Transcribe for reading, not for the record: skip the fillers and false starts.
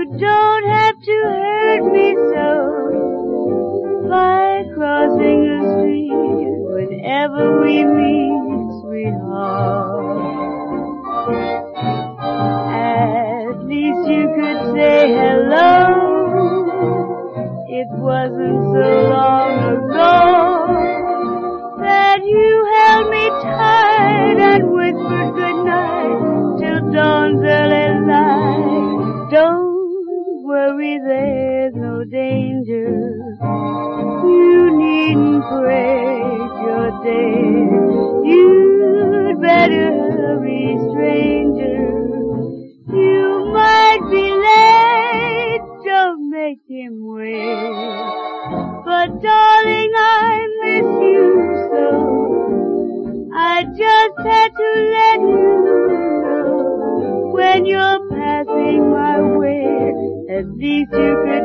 don't have to hurt me so by crossing the street whenever we meet, sweetheart. At least you could say hello. It wasn't so long ago that you held me tight and whispered goodnight till dawn's early light. Don't worry, there's no danger. You needn't break your day. You'd better hurry, stranger. You might be late, don't make him wait. But darling, I miss you so. I just had to let you know when you're passing my way. At least you could